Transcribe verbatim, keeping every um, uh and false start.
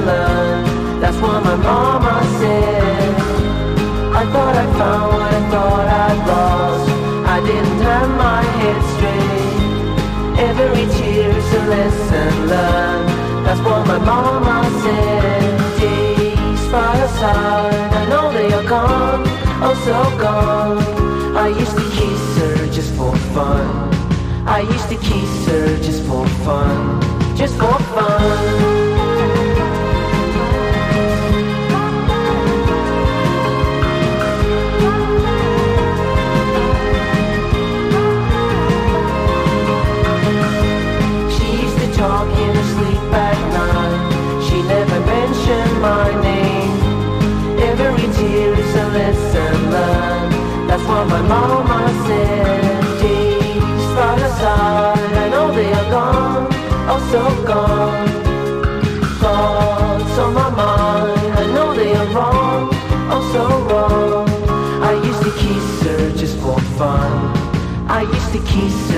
learn. That's what my mama said. I thought I found what I thought I'd lost. I didn't have my head straight. Every tear is a lesson learned. That's what my mama said. Days by her side, I know they are gone, oh so gone. I used to kiss her just for fun. I used to kiss her just for fun, just for fun. Talk in her sleep at night. She never mentioned my name. Every tear is a lesson learned. That's what my mama said. Days by her side, I know they are gone, oh so gone. Thoughts on my mind, I know they are wrong, oh so wrong. I used to kiss her just for fun. I used to kiss